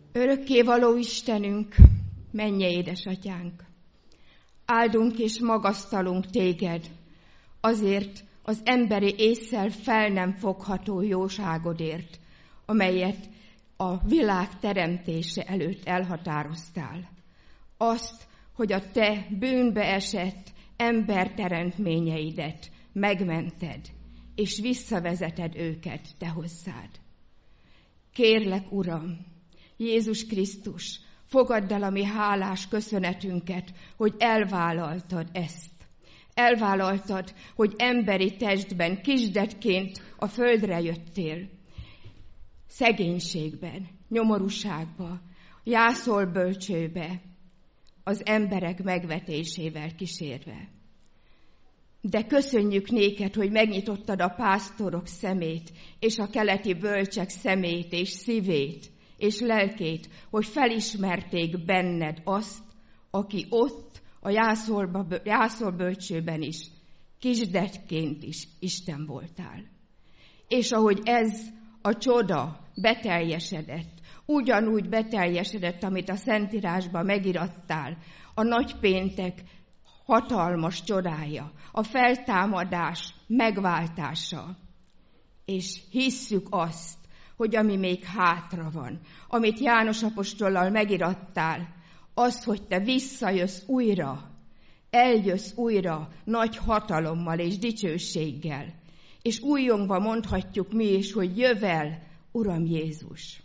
Örökkévaló Istenünk, mennyei édesatyánk, áldunk és magasztalunk téged azért az emberi ésszel fel nem fogható jóságodért, amelyet a világ teremtése előtt elhatároztál. Azt, hogy a te bűnbe esett emberteremtményeidet megmented, és visszavezeted őket te hozzád. Kérlek, Uram, Jézus Krisztus, fogadd el a mi hálás köszönetünket, hogy elvállaltad ezt. Elvállaltad, hogy emberi testben, kisdetként a földre jöttél. Szegénységben, nyomorúságba, jászolbölcsőbe, az emberek megvetésével kísérve. De köszönjük néked, hogy megnyitottad a pásztorok szemét, és a keleti bölcsek szemét és szívét, és lelkét, hogy felismerték benned azt, aki ott a jászolbölcsőben is, kisdetként is Isten voltál. És ahogy ez a csoda beteljesedett, ugyanúgy beteljesedett, amit a Szentírásban megirattál, a nagypéntek hatalmas csodája, a feltámadás megváltása. És hisszük azt, hogy ami még hátra van, amit János apostollal megirattál, az, hogy te visszajössz újra, eljössz újra nagy hatalommal és dicsőséggel, és újjongva mondhatjuk mi is, hogy jövel, Uram Jézus.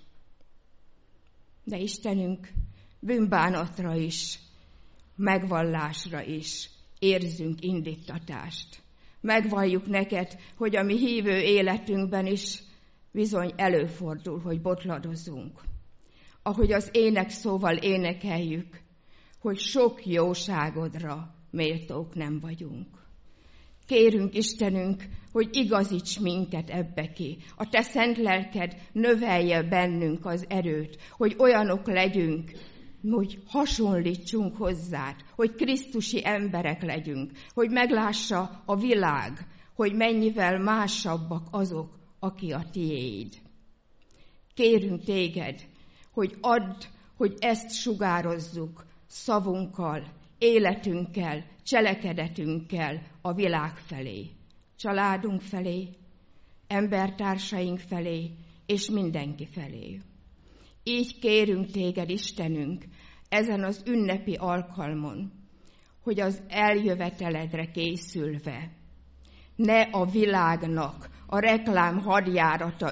De Istenünk, bűnbánatra is, megvallásra is érzünk indíttatást. Megvalljuk neked, hogy a mi hívő életünkben is bizony előfordul, hogy botladozunk. Ahogy az énekszóval énekeljük, hogy sok jóságodra méltók nem vagyunk. Kérünk, Istenünk, hogy igazíts minket ebbe ki. A te szent lelked növelje bennünk az erőt, hogy olyanok legyünk, hogy hasonlítsunk hozzád, hogy krisztusi emberek legyünk, hogy meglássa a világ, hogy mennyivel másabbak azok, aki a tiéd. Kérünk téged, hogy add, hogy ezt sugározzuk szavunkkal, életünkkel, cselekedetünkkel a világ felé, családunk felé, embertársaink felé, és mindenki felé. Így kérünk téged, Istenünk, ezen az ünnepi alkalmon, hogy az eljöveteledre készülve ne a világnak a reklám hadjárata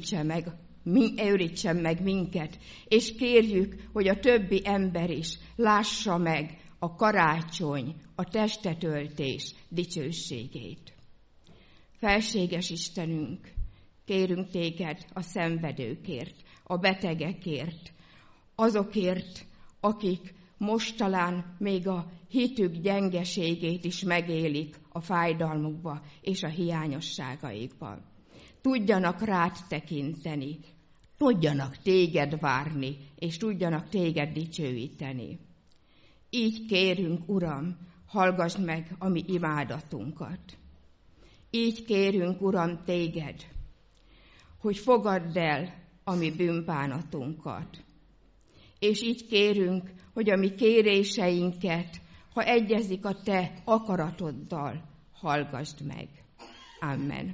őrítsen meg minket, és kérjük, hogy a többi ember is lássa meg a karácsony, a testetöltés dicsőségét. Felséges Istenünk, kérünk téged a szenvedőkért, a betegekért, azokért, akik most talán még a hitük gyengeségét is megélik a fájdalmukba és a hiányosságaikba. Tudjanak rád tekinteni, tudjanak téged várni, és tudjanak téged dicsőíteni. Így kérünk, Uram, hallgass meg a mi imádatunkat. Így kérünk, Uram, téged, hogy fogadd el a mi bűnbánatunkat. És így kérünk, hogy a mi kéréseinket, ha egyezik a te akaratoddal, hallgassd meg. Amen.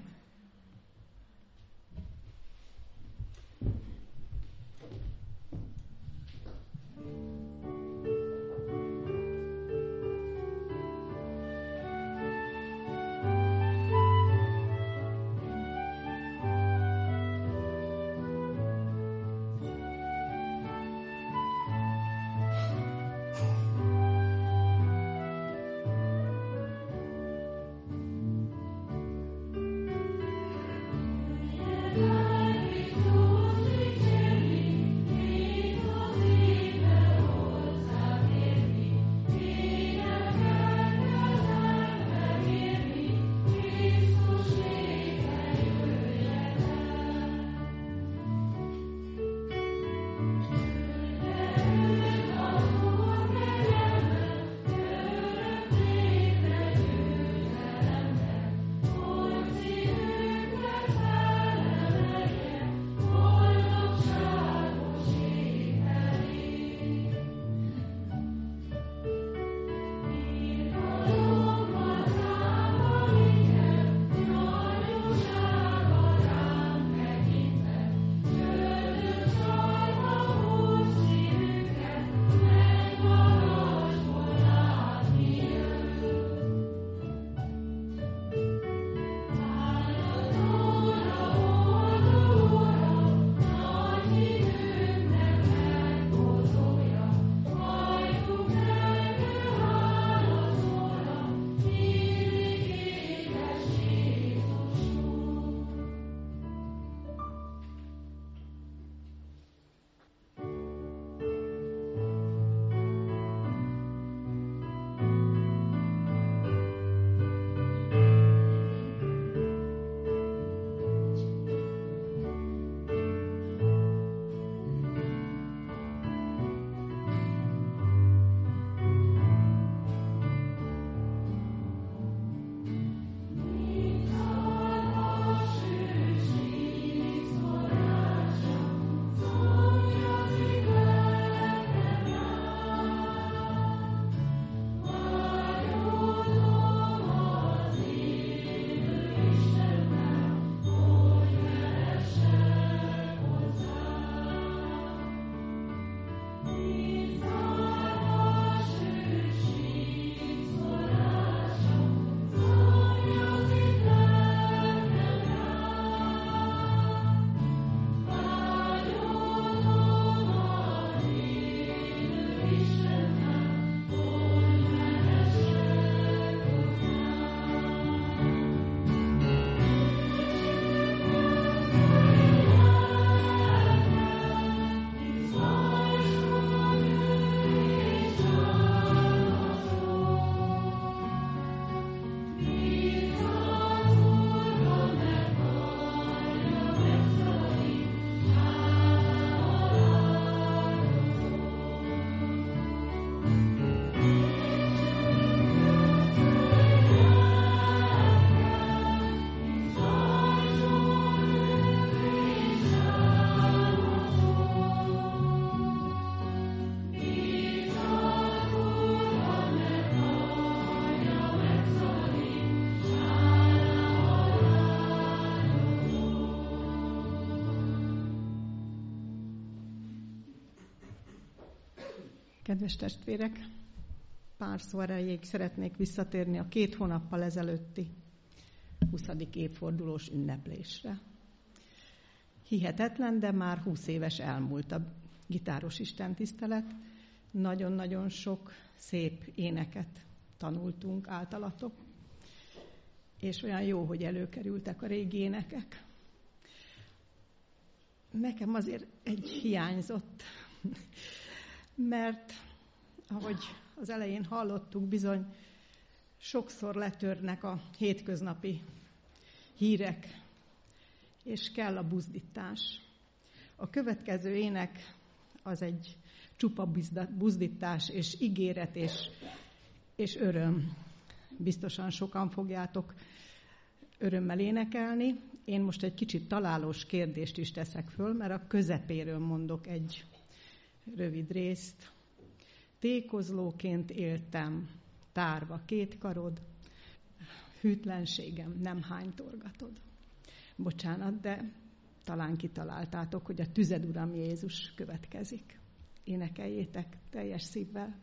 Kedves testvérek, pár szó erejéig szeretnék visszatérni a 2 hónappal ezelőtti 20. évfordulós ünneplésre. Hihetetlen, de már 20 éves elmúlt a gitáros istentisztelet. Nagyon-nagyon sok szép éneket tanultunk általatok, és olyan jó, hogy előkerültek a régi énekek. Nekem azért egy hiányzott, mert ahogy az elején hallottuk, bizony sokszor letörnek a hétköznapi hírek, és kell a buzdítás. A következő ének az egy csupa buzdítás és ígéret és öröm. Biztosan sokan fogjátok örömmel énekelni. Én most egy kicsit találós kérdést is teszek föl, mert a közepéről mondok egy rövid részt. Tékozlóként éltem, tárva 2 karod, hűtlenségem nem hánytorgatod. Bocsánat, de talán kitaláltátok, hogy a tüzed, Uram Jézus következik. Énekeljétek teljes szívvel.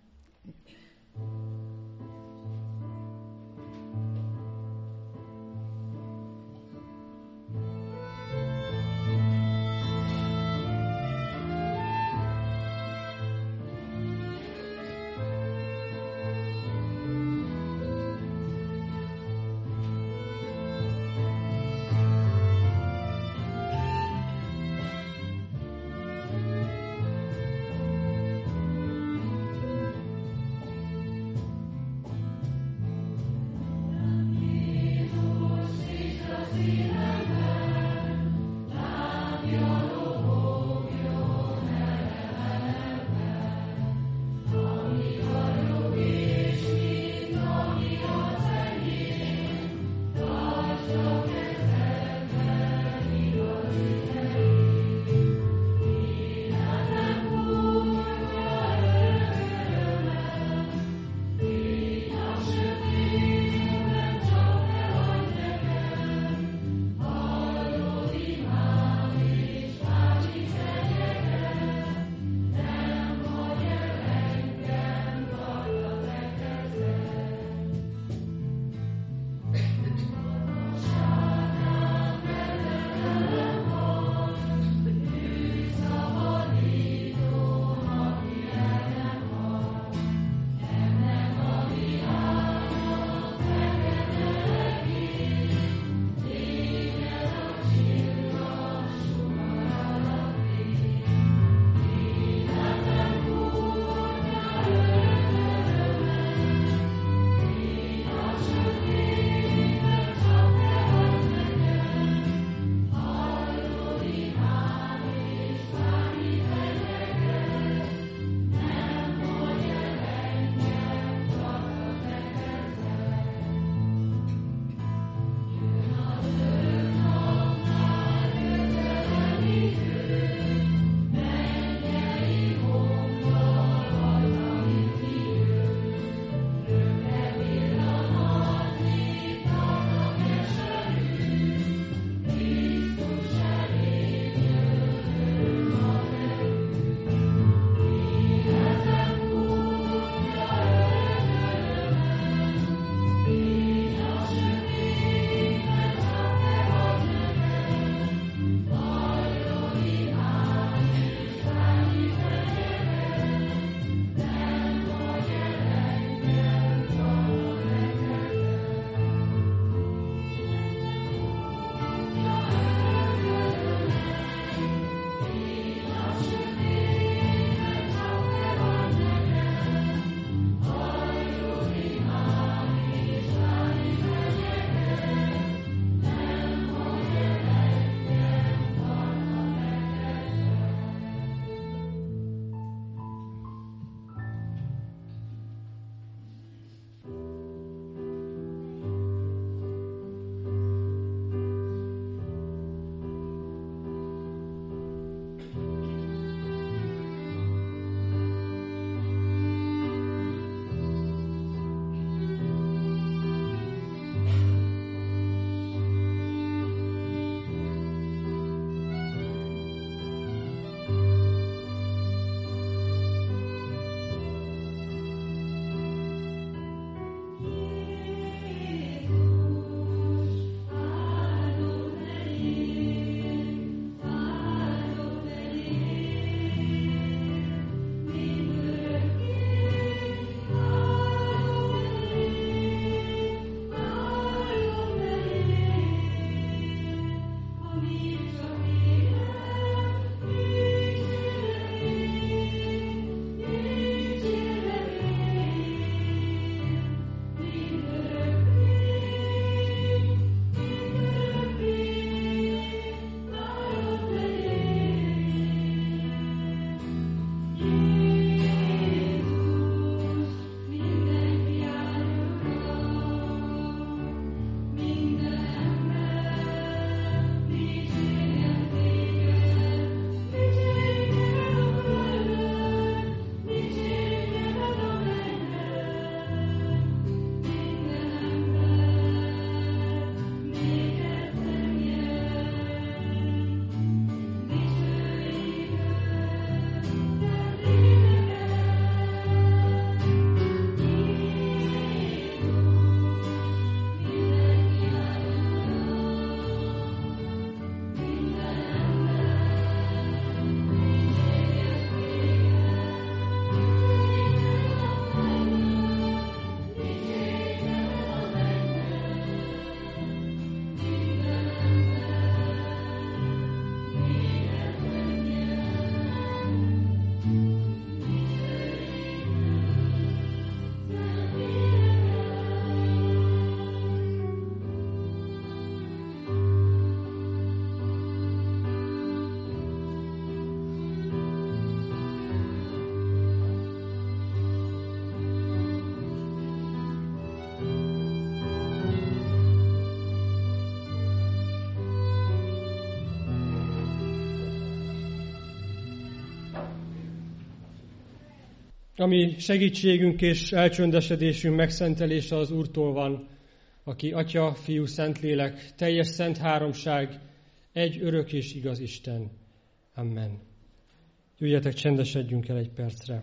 Ami segítségünk és elcsöndesedésünk megszentelése az Úrtól van, aki Atya, Fiú, Szentlélek, teljes szent háromság, egy örök és igaz Isten. Amen. Jöjjetek, csendesedjünk el egy percre.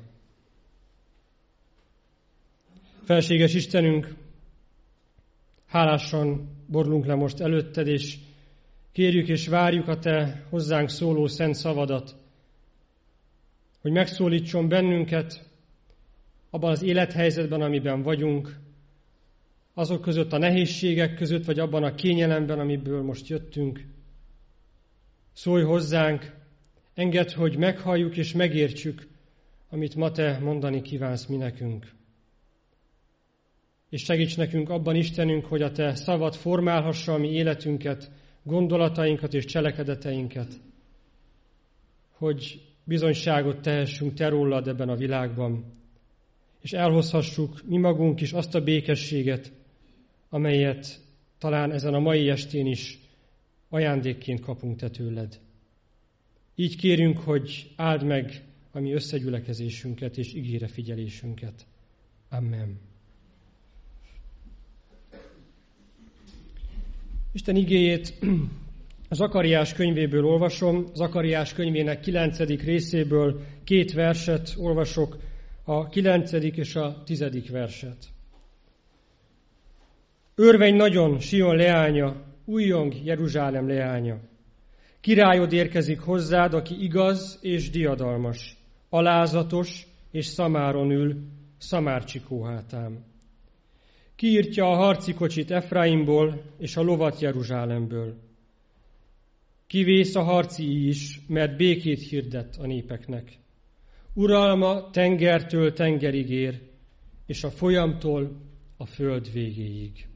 Felséges Istenünk, hálásan borulunk le most előtted, és kérjük és várjuk a Te hozzánk szóló szent szavadat, hogy megszólítson bennünket abban az élethelyzetben, amiben vagyunk, azok között a nehézségek között, vagy abban a kényelemben, amiből most jöttünk. Szólj hozzánk, engedd, hogy meghalljuk és megértsük, amit ma Te mondani kívánsz mi nekünk. És segíts nekünk abban, Istenünk, hogy a Te szavad formálhassa a mi életünket, gondolatainkat és cselekedeteinket, hogy bizonyságot tehessünk Te rólad ebben a világban, és elhozhassuk mi magunk is azt a békességet, amelyet talán ezen a mai estén is ajándékként kapunk Te tőled. Így kérünk, hogy áld meg a mi összegyülekezésünket és igére figyelésünket. Amen. Isten igéjét Zakariás könyvéből olvasom, Zakariás könyvének 9. részéből 2 verset olvasok, a 9. és a 10. verset. Örvenj nagyon, Sion leánya, újjong Jeruzsálem leánya. Királyod érkezik hozzád, aki igaz és diadalmas, alázatos és szamáron ül, szamárcsikó hátán. Kiírtja a harci kocsit Efraimból és a lovat Jeruzsálemből. Kivész a harci íj is, mert békét hirdet a népeknek. Uralma tengertől tengerig ér, és a folyamtól a föld végéig.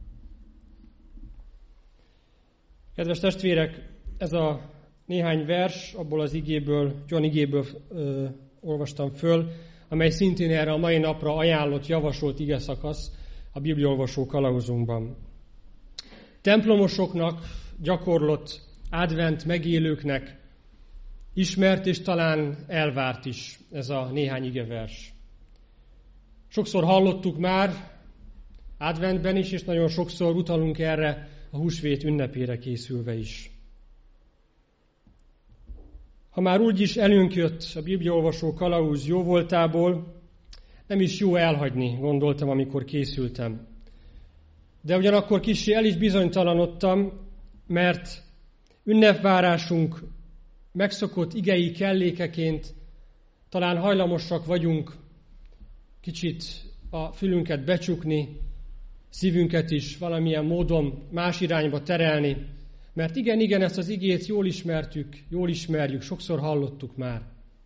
Kedves testvérek, ez a néhány vers, abból az John igéből olvastam föl, amely szintén erre a mai napra ajánlott, javasolt igeszakasz a bibliaolvasó kalauzunkban. Templomosoknak, gyakorlott advent megélőknek ismert és talán elvárt is ez a néhány igevers. Sokszor hallottuk már adventben is, és nagyon sokszor utalunk erre a húsvét ünnepére készülve is. Ha már úgy is előnk jött a bibliaolvasó kalauz jóvoltából, nem is jó elhagyni, gondoltam, amikor készültem. De ugyanakkor kissé el is bizonytalanodtam, mert ünnepvárásunk megszokott igei kellékeként talán hajlamosak vagyunk kicsit a fülünket becsukni, szívünket is valamilyen módon más irányba terelni, Mert igen, ezt az igét jól ismerjük, sokszor hallottuk már.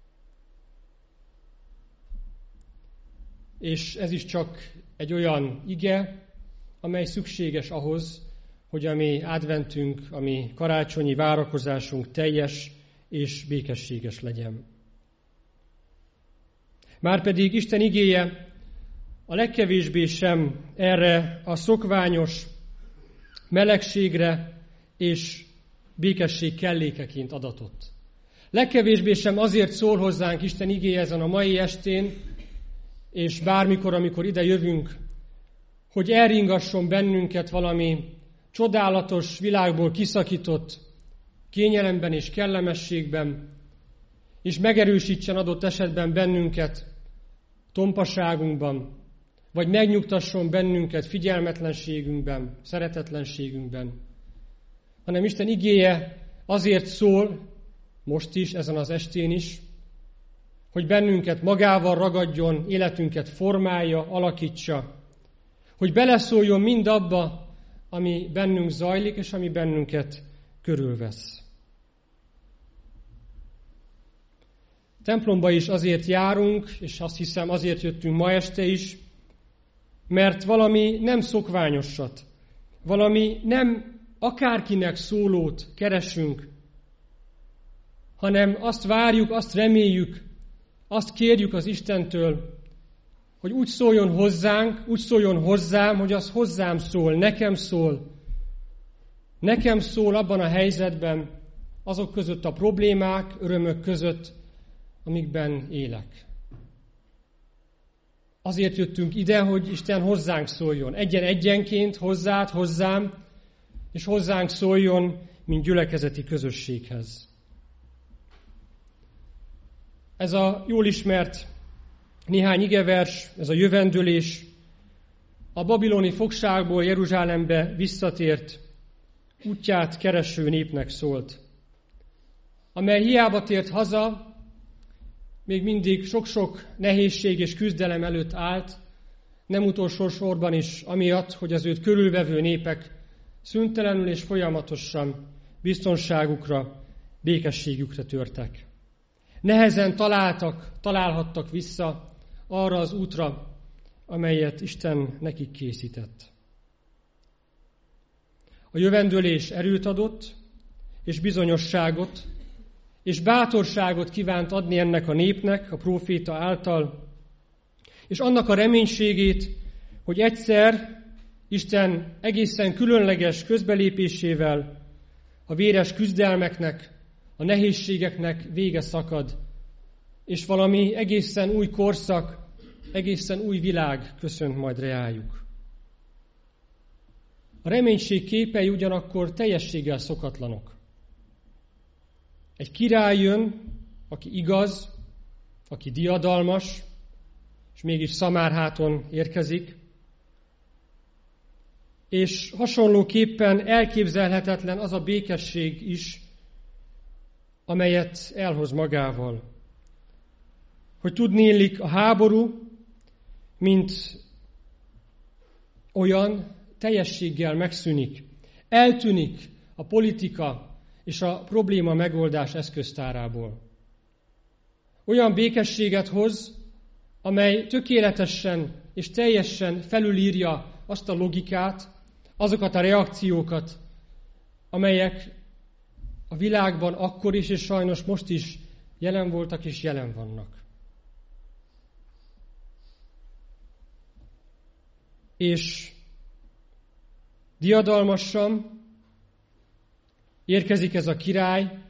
És ez is csak egy olyan ige, amely szükséges ahhoz, hogy a mi adventünk, a mi karácsonyi várakozásunk teljes és békességes legyen. Márpedig Isten igéje a legkevésbé sem erre a szokványos melegségre és békesség kellékeként adatott. Legkevésbé sem azért szól hozzánk Isten igéje ezen a mai estén, és bármikor, amikor ide jövünk, hogy elringasson bennünket valami csodálatos, világból kiszakított kényelemben és kellemességben, és megerősítsen adott esetben bennünket tompaságunkban, vagy megnyugtasson bennünket figyelmetlenségünkben, szeretetlenségünkben, hanem Isten igéje azért szól, most is, ezen az estén is, hogy bennünket magával ragadjon, életünket formálja, alakítsa, hogy beleszóljon mindabba, ami bennünk zajlik, és ami bennünket körülvesz. Templomba is azért járunk, és azt hiszem azért jöttünk ma este is, mert valami nem szokványosat, valami nem akárkinek szólót keresünk, hanem azt várjuk, azt reméljük, azt kérjük az Istentől, hogy úgy szóljon hozzánk, úgy szóljon hozzám, hogy az hozzám szól, nekem szól. Nekem szól abban a helyzetben, azok között a problémák, örömök között, amikben élek. Azért jöttünk ide, hogy Isten hozzánk szóljon. Egyenként hozzád, hozzám, és hozzánk szóljon, mint gyülekezeti közösséghez. Ez a jól ismert néhány igevers, ez a jövendőlés, a babiloni fogságból Jeruzsálembe visszatért, útját kereső népnek szólt, amely hiába tért haza, még mindig sok-sok nehézség és küzdelem előtt állt, nem utolsó sorban is amiatt, hogy az őt körülvevő népek szüntelenül és folyamatosan biztonságukra, békességükre törtek. Nehezen találhattak vissza arra az útra, amelyet Isten nekik készített. A jövendőlés erőt adott, és bizonyosságot, és bátorságot kívánt adni ennek a népnek, a próféta által, és annak a reménységét, hogy egyszer Isten egészen különleges közbelépésével a véres küzdelmeknek, a nehézségeknek vége szakad, és valami egészen új korszak, egészen új világ köszönt majd reájuk. A reménység képei ugyanakkor teljességgel szokatlanok. Egy király jön, aki igaz, aki diadalmas, és mégis szamárháton érkezik, és hasonlóképpen elképzelhetetlen az a békesség is, amelyet elhoz magával. Hogy tudniillik a háború, mint olyan teljességgel megszűnik. Eltűnik a politika és a probléma megoldás eszköztárából. Olyan békességet hoz, amely tökéletesen és teljesen felülírja azt a logikát, azokat a reakciókat, amelyek a világban akkor is, és sajnos most is jelen voltak és jelen vannak. És diadalmasan érkezik ez a király,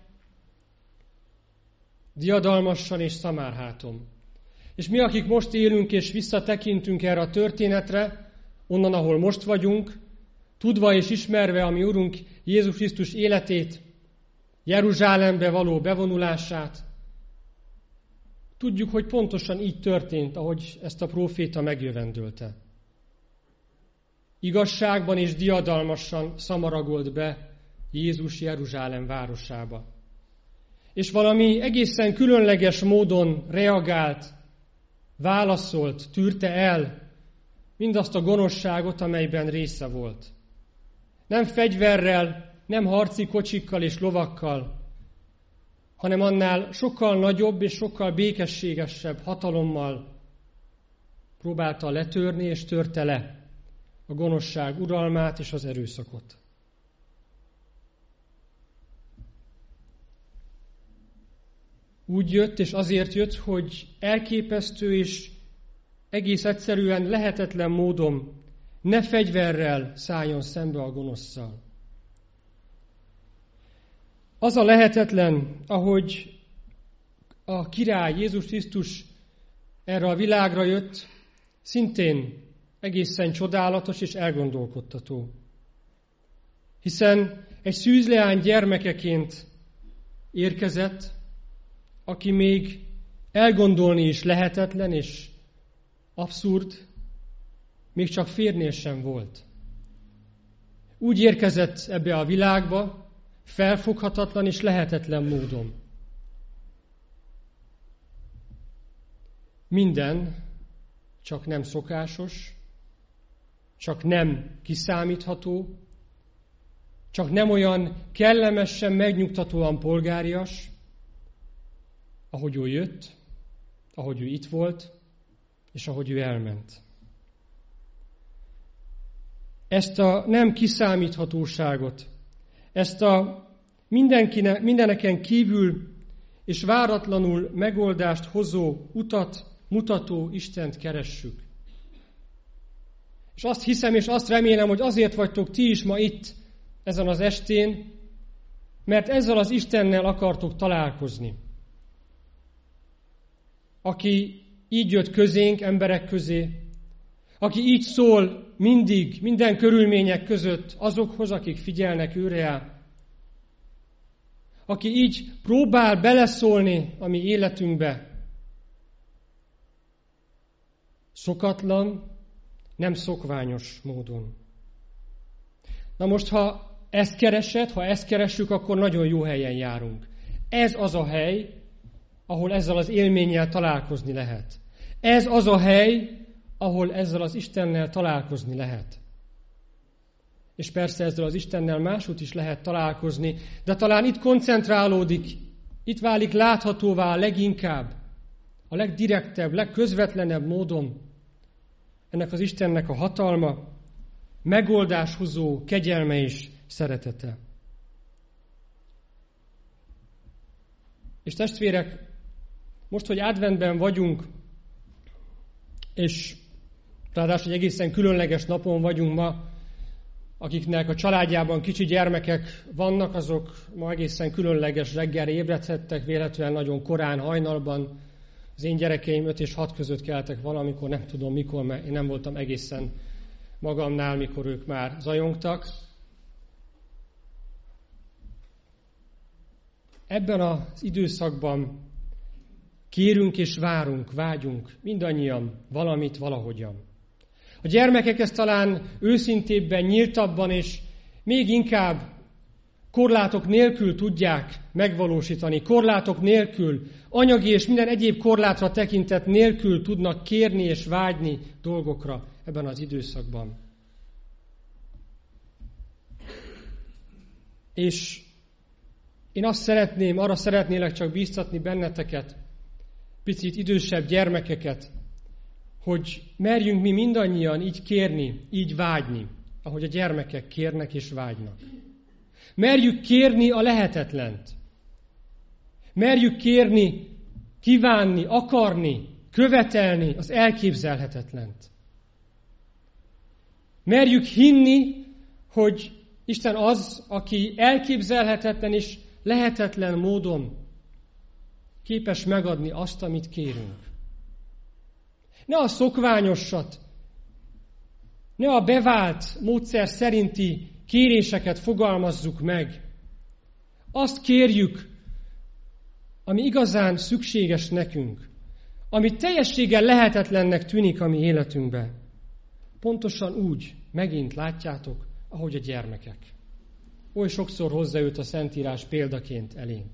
diadalmasan és szamárháton. És mi, akik most élünk és visszatekintünk erre a történetre, onnan, ahol most vagyunk, tudva és ismerve a mi Urunk Jézus Krisztus életét, Jeruzsálembe való bevonulását, tudjuk, hogy pontosan így történt, ahogy ezt a próféta megjövendölte. Igazságban és diadalmasan szamaragolt be Jézus Jeruzsálem városába. És valami egészen különleges módon reagált, válaszolt, tűrte el mindazt a gonoszságot, amelyben része volt. Nem fegyverrel, nem harci kocsikkal és lovakkal, hanem annál sokkal nagyobb és sokkal békességesebb hatalommal próbálta letörni és törte le a gonoszság uralmát és az erőszakot. Úgy jött, és azért jött, hogy elképesztő és egész egyszerűen lehetetlen módon ne fegyverrel szálljon szembe a gonoszszal. Az a lehetetlen, ahogy a király Jézus Krisztus erre a világra jött, szintén egészen csodálatos és elgondolkodtató. Hiszen egy szűzleány gyermekeként érkezett, aki még elgondolni is lehetetlen és abszurd, még csak férnél sem volt. Úgy érkezett ebbe a világba, felfoghatatlan és lehetetlen módon. Minden csak nem szokásos, csak nem kiszámítható, csak nem olyan kellemesen, megnyugtatóan polgárias, ahogy ő jött, ahogy ő itt volt, és ahogy ő elment. Ezt a nem kiszámíthatóságot, ezt a mindeneken kívül és váratlanul megoldást hozó utat mutató Istent keressük. És azt hiszem, és azt remélem, hogy azért vagytok ti is ma itt, ezen az estén, mert ezzel az Istennel akartok találkozni. Aki így jött közénk, emberek közé, aki így szól mindig, minden körülmények között azokhoz, akik figyelnek őre, aki így próbál beleszólni a mi életünkbe. Szokatlan, nem szokványos módon. Na most, ha ezt keresed, ha ezt keressük, akkor nagyon jó helyen járunk. Ez az a hely, ahol ezzel az élménnyel találkozni lehet. Ez az a hely, ahol ezzel az Istennel találkozni lehet. És persze ezzel az Istennel máshogy is lehet találkozni, de talán itt koncentrálódik, itt válik láthatóvá leginkább, a legdirektebb, legközvetlenebb módon ennek az Istennek a hatalma, megoldáshozó kegyelme és szeretete. És testvérek, most, hogy adventben vagyunk, és ráadásul egy egészen különleges napon vagyunk ma, akiknek a családjában kicsi gyermekek vannak, azok ma egészen különleges reggelre ébredhettek, véletlenül nagyon korán, hajnalban. Az én gyerekeim 5 és 6 között keltek valamikor, nem tudom mikor, mert én nem voltam egészen magamnál, mikor ők már zajongtak. Ebben az időszakban kérünk és várunk, vágyunk mindannyian valamit valahogyan. A gyermekek ezt talán őszintébben, nyíltabban és még inkább korlátok nélkül tudják megvalósítani, korlátok nélkül, anyagi és minden egyéb korlátra tekintet nélkül tudnak kérni és vágyni dolgokra ebben az időszakban. És én arra szeretnélek csak bíztatni benneteket, picit idősebb gyermekeket, hogy merjünk mi mindannyian így kérni, így vágyni, ahogy a gyermekek kérnek és vágynak. Merjük kérni a lehetetlent. Merjük kérni, kívánni, akarni, követelni az elképzelhetetlent. Merjük hinni, hogy Isten az, aki elképzelhetetlen és lehetetlen módon képes megadni azt, amit kérünk. Ne a szokványosat, ne a bevált módszer szerinti kéréseket fogalmazzuk meg. Azt kérjük, ami igazán szükséges nekünk, ami teljességgel lehetetlennek tűnik a mi életünkben. Pontosan úgy, megint látjátok, ahogy a gyermekek. Oly sokszor hozzájött a Szentírás példaként elénk.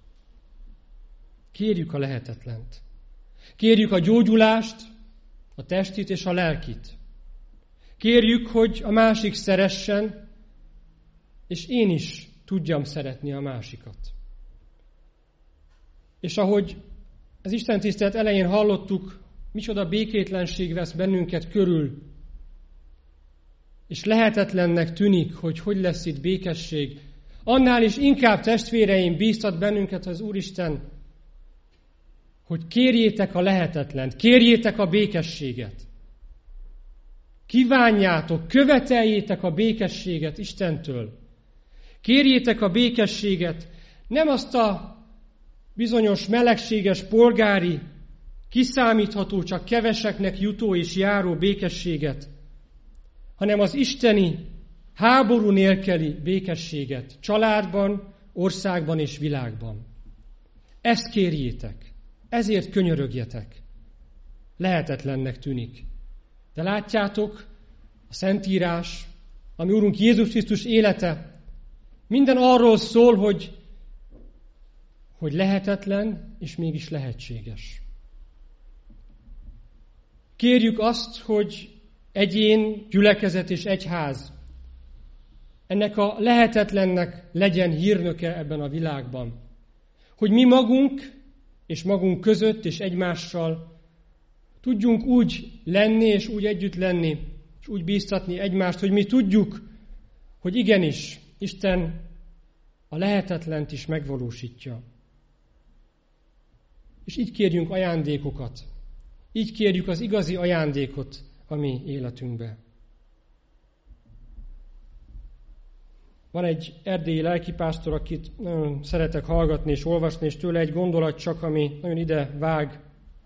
Kérjük a lehetetlent. Kérjük a gyógyulást, a testit és a lelkit. Kérjük, hogy a másik szeressen, és én is tudjam szeretni a másikat. És ahogy az Isten tisztelet elején hallottuk, micsoda békétlenség vesz bennünket körül, és lehetetlennek tűnik, hogy lesz itt békesség. Annál is inkább, testvéreim, bíztat bennünket az Úristen, hogy kérjétek a lehetetlent, kérjétek a békességet. Kívánjátok, követeljétek a békességet Istentől. Kérjétek a békességet, nem azt a bizonyos melegséges, polgári, kiszámítható, csak keveseknek jutó és járó békességet, hanem az isteni, háború nélküli békességet családban, országban és világban. Ezt kérjétek, ezért könyörögjetek. Lehetetlennek tűnik. De látjátok, a Szentírás, ami Urunk Jézus Krisztus élete, minden arról szól, hogy lehetetlen, és mégis lehetséges. Kérjük azt, hogy egyén, gyülekezet és egyház ennek a lehetetlennek legyen hírnöke ebben a világban. Hogy mi magunk és magunk között és egymással tudjunk úgy lenni és úgy együtt lenni, és úgy bíztatni egymást, hogy mi tudjuk, hogy igenis, Isten a lehetetlent is megvalósítja. És így kérjünk ajándékokat. Így kérjük az igazi ajándékot a mi életünkbe. Van egy erdélyi lelkipásztor, akit nagyon szeretek hallgatni és olvasni, és tőle egy gondolat csak, ami nagyon ide vág,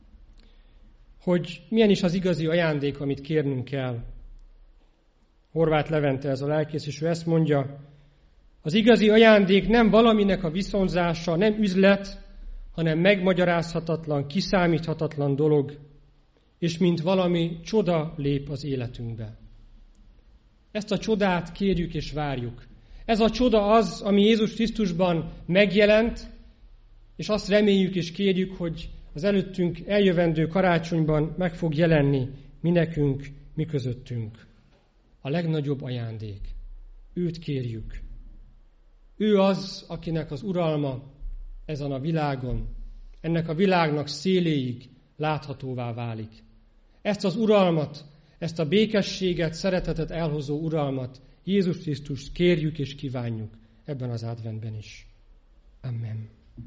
hogy milyen is az igazi ajándék, amit kérnünk kell. Horváth Levente ez a lelkész, és ő ezt mondja, az igazi ajándék nem valaminek a viszonzása, nem üzlet, hanem megmagyarázhatatlan, kiszámíthatatlan dolog, és mint valami csoda lép az életünkbe. Ezt a csodát kérjük és várjuk. Ez a csoda az, ami Jézus Krisztusban megjelent, és azt reméljük és kérjük, hogy az előttünk eljövendő karácsonyban meg fog jelenni mi nekünk, mi közöttünk. A legnagyobb ajándék. Őt kérjük. Ő az, akinek az uralma ezen a világon, ennek a világnak széléig láthatóvá válik. Ezt az uralmat, ezt a békességet, szeretetet elhozó uralmat Jézus Krisztust kérjük és kívánjuk ebben az adventben is. Amen.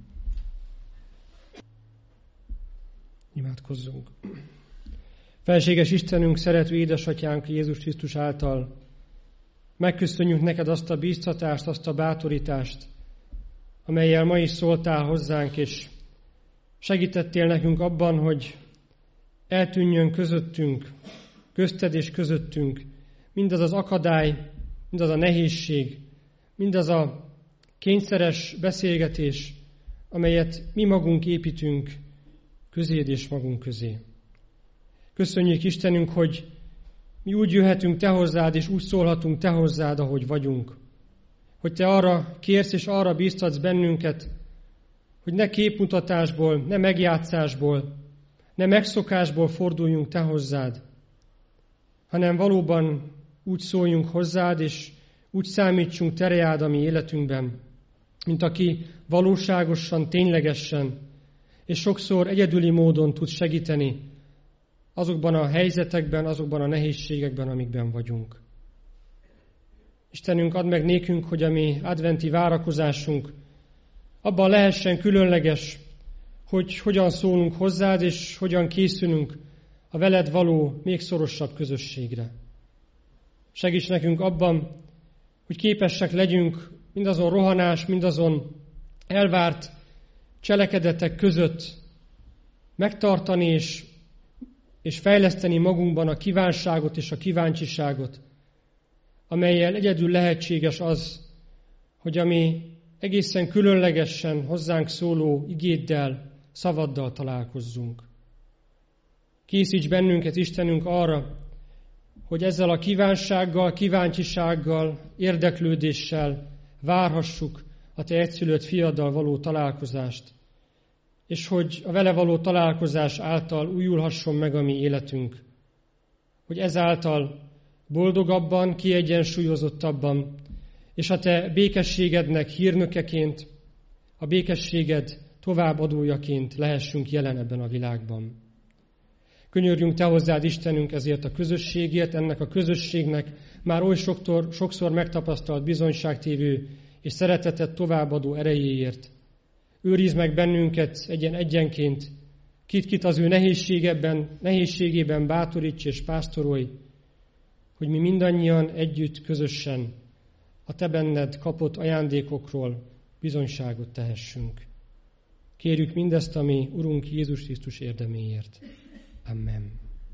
Imádkozzunk. Felséges Istenünk, szerető édesatyánk Jézus Krisztus által megköszönjük neked azt a bíztatást, azt a bátorítást, amellyel ma is szóltál hozzánk, és segítettél nekünk abban, hogy eltűnjön közöttünk, közted és közöttünk mindaz az akadály, mindaz a nehézség, mindaz a kényszeres beszélgetés, amelyet mi magunk építünk közéd és magunk közé. Köszönjük Istenünk, hogy mi úgy jöhetünk Te hozzád, és úgy szólhatunk Te hozzád, ahogy vagyunk. Hogy Te arra kérsz és arra bíztatsz bennünket, hogy ne képmutatásból, ne megjátszásból, ne megszokásból forduljunk Te hozzád, hanem valóban úgy szóljunk hozzád, és úgy számítsunk Tereád a mi életünkben, mint aki valóságosan, ténylegesen, és sokszor egyedüli módon tud segíteni azokban a helyzetekben, azokban a nehézségekben, amikben vagyunk. Istenünk, add meg nékünk, hogy a mi adventi várakozásunk abban lehessen különleges, hogy hogyan szólunk hozzád, és hogyan készülünk a veled való még szorosabb közösségre. Segíts nekünk abban, hogy képesek legyünk mindazon rohanás, mindazon elvárt cselekedetek között megtartani és fejleszteni magunkban a kívánságot és a kíváncsiságot, amellyel egyedül lehetséges az, hogy ami egészen különlegesen hozzánk szóló igéddel, szavaddal találkozzunk. Készíts bennünket, Istenünk, arra, hogy ezzel a kívánsággal, kíváncsisággal, érdeklődéssel várhassuk a Te egyszülött fiaddal való találkozást, és hogy a vele való találkozás által újulhasson meg a mi életünk, hogy ezáltal boldogabban, kiegyensúlyozottabban és a Te békességednek hírnökeként, a békességed továbbadójaként lehessünk jelen ebben a világban. Könyörjünk Te hozzád, Istenünk, ezért a közösségért, ennek a közösségnek már oly sokszor megtapasztalt bizonyságtévő és szeretetet továbbadó erejéért. Őrizd meg bennünket egyenként, kit az ő nehézségében bátoríts és pásztorolj, hogy mi mindannyian együtt, közösen a Te benned kapott ajándékokról bizonyságot tehessünk. Kérjük mindezt a mi Urunk Jézus Krisztus érdeméért. Amen.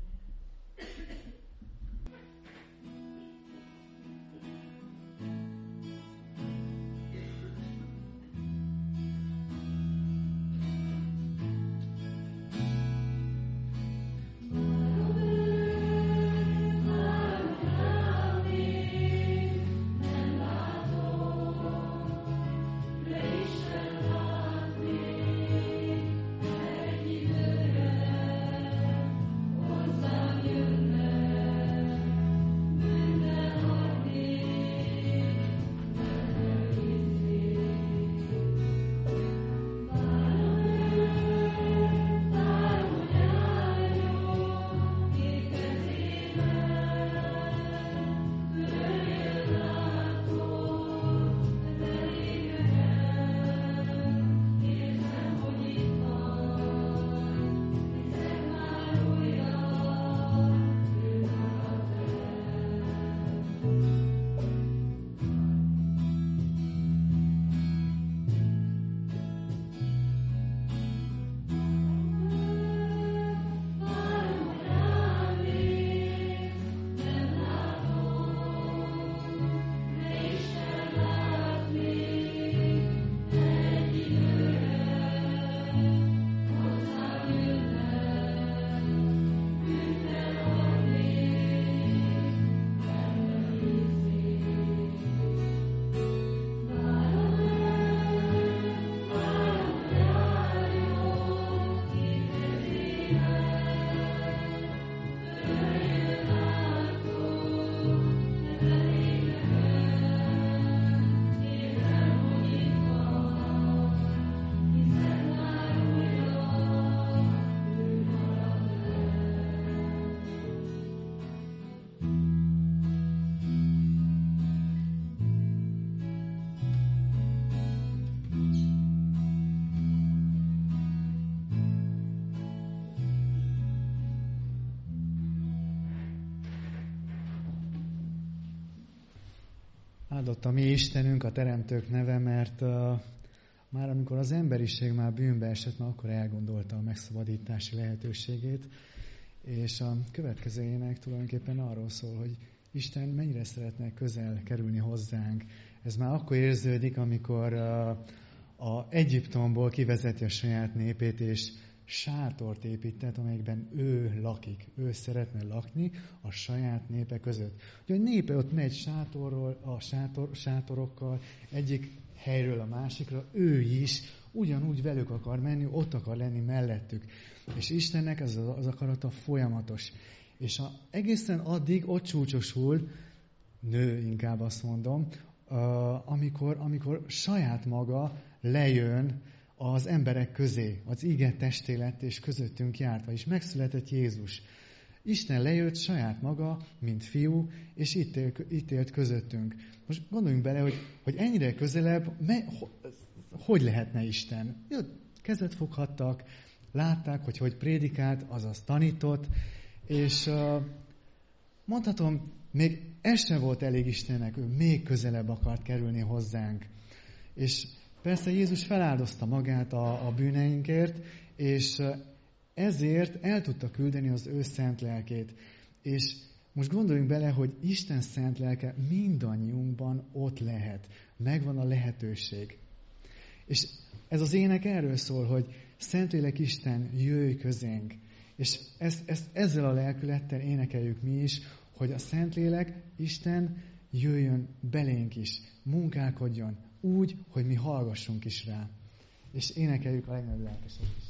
Áldott a mi Istenünk, a Teremtők neve, mert már amikor az emberiség már bűnbe esett, már akkor elgondolta a megszabadítási lehetőségét, és a következő ének tulajdonképpen arról szól, hogy Isten mennyire szeretne közel kerülni hozzánk. Ez már akkor érződik, amikor a Egyiptomból kivezeti a saját népét, és sátort épített, amelyikben ő lakik. Ő szeretne lakni a saját népe között. Ugye a népe ott megy sátorról, sátorokkal, egyik helyről a másikra, ő is ugyanúgy velük akar menni, ott akar lenni mellettük. És Istennek ez az akarata folyamatos. És egészen addig ott csúcsosul, nő inkább azt mondom, amikor saját maga lejön az emberek közé, az ige testé lett és közöttünk járta, és megszületett Jézus. Isten lejött saját maga, mint fiú, és itt élt közöttünk. Most gondoljunk bele, hogy ennyire közelebb, hogy lehetne Isten? Kezet foghattak, látták, hogy prédikált, azaz tanított, és mondhatom, még ez sem volt elég Istennek, ő még közelebb akart kerülni hozzánk. És persze Jézus feláldozta magát a bűneinkért, és ezért el tudta küldeni az ő szent lelkét. És most gondoljunk bele, hogy Isten szent lelke mindannyiunkban ott lehet. Megvan a lehetőség. És ez az ének erről szól, hogy Szentlélek Isten, jöjj közénk. És ezzel a lelkülettel énekeljük mi is, hogy a Szentlélek Isten jöjjön belénk is, munkálkodjon, úgy, hogy mi hallgassunk is rá. És énekeljük a legnagyobb lelkesebb is.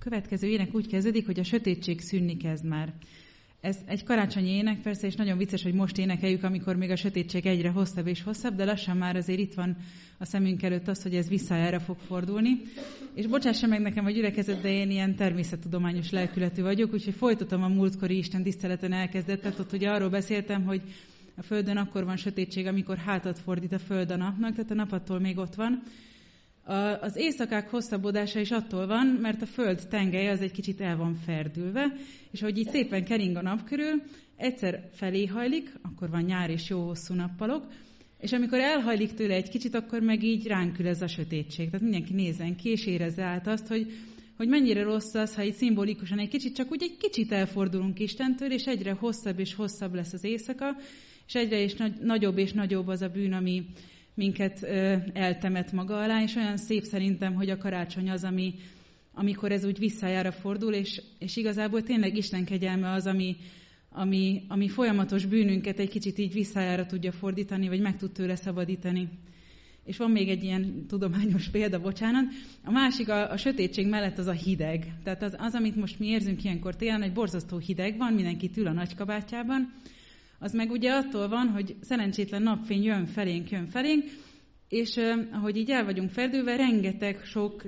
következő ének úgy kezdődik, hogy a sötétség szűnni kezd már. Ez egy karácsonyi ének persze, és nagyon vicces, hogy most énekeljük, amikor még a sötétség egyre hosszabb és hosszabb, de lassan már azért itt van a szemünk előtt az, hogy ez visszájára fog fordulni. És bocsássa meg nekem a gyülekezet, de én ilyen természettudományos lelkületű vagyok, úgyhogy folytatom a múltkori Isten tiszteleten elkezdettet. Ott ugye arról beszéltem, hogy a Földön akkor van sötétség, amikor hátat fordít a Föld a napnak, tehát a nap attól még ott van. Az éjszakák hosszabbodása is attól van, mert a Föld tengelye az egy kicsit el van ferdülve, és ahogy így szépen kering a nap körül, egyszer felé hajlik, akkor van nyár és jó hosszú nappalok, és amikor elhajlik tőle egy kicsit, akkor meg így ránk ül ez a sötétség. Tehát mindenki nézzen ki, és érezze át azt, hogy mennyire rossz az, ha így szimbolikusan egy kicsit, csak úgy egy kicsit elfordulunk Istentől, és egyre hosszabb és hosszabb lesz az éjszaka, és egyre és nagyobb az a bűn, ami minket eltemet maga alá, és olyan szép szerintem, hogy a karácsony az, amikor ez úgy visszájára fordul, és igazából tényleg Isten kegyelme az, ami folyamatos bűnünket egy kicsit így visszájára tudja fordítani, vagy meg tud tőle szabadítani. És van még egy ilyen tudományos példa, bocsánat. A másik a sötétség mellett az a hideg. Tehát az, amit most mi érzünk ilyenkor télen, hogy borzasztó hideg van, mindenki ül a nagykabátjában, az meg ugye attól van, hogy szerencsétlen napfény jön felénk, és ahogy így el vagyunk ferdülve, rengeteg sok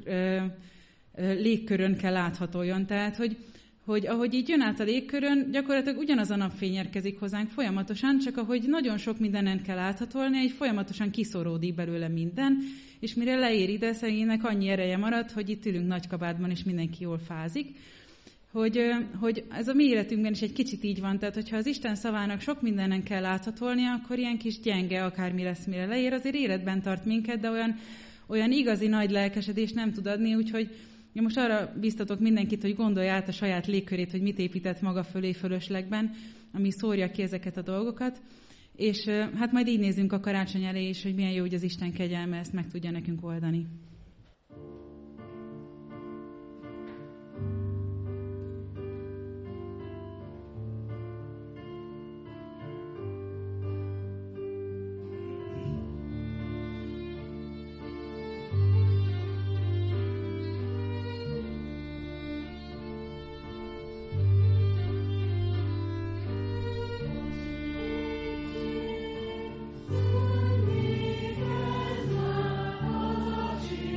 légkörön kell áthatoljon. Tehát, hogy ahogy így jön át a légkörön, gyakorlatilag ugyanaz a napfény érkezik hozzánk folyamatosan, csak ahogy nagyon sok mindenen kell áthatolni, így folyamatosan kiszoródik belőle minden, és mire leér ide, szegénynek annyi ereje marad, hogy itt ülünk nagykabátban, és mindenki jól fázik. Hogy ez a mi életünkben is egy kicsit így van, tehát hogyha az Isten szavának sok mindenen kell áthatolnia, akkor ilyen kis gyenge akármi lesz, mire leér, azért életben tart minket, de olyan igazi nagy lelkesedést nem tud adni, úgyhogy én most arra biztatok mindenkit, hogy gondolja át a saját légkörét, hogy mit épített maga fölé fölöslegben, ami szórja ki ezeket a dolgokat, és hát majd így nézzünk a karácsony elé is, hogy milyen jó, hogy az Isten kegyelme ezt meg tudja nekünk oldani. She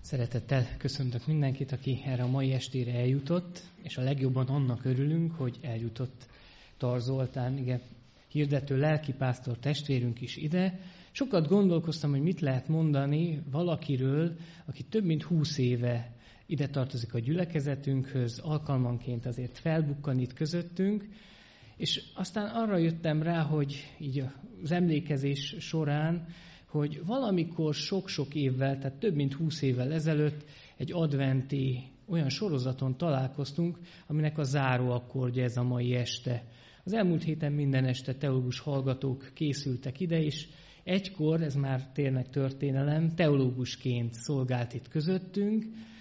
Szeretettel köszöntök mindenkit, aki erre a mai estére eljutott, és a legjobban annak örülünk, hogy eljutott Tar Zoltán, igen, hirdető lelkipásztor testvérünk is ide. Sokat gondolkoztam, hogy mit lehet mondani valakiről, aki több mint 20 éve ide tartozik a gyülekezetünkhöz, alkalmanként azért felbukkan itt közöttünk, és aztán arra jöttem rá, hogy így az emlékezés során, hogy valamikor sok-sok évvel, tehát több mint 20 évvel ezelőtt egy adventi olyan sorozaton találkoztunk, aminek a záróakkordja ez a mai este. Az elmúlt héten minden este teológus hallgatók készültek ide, és egykor, ez már tényleg történelem, teológusként szolgált itt közöttünk,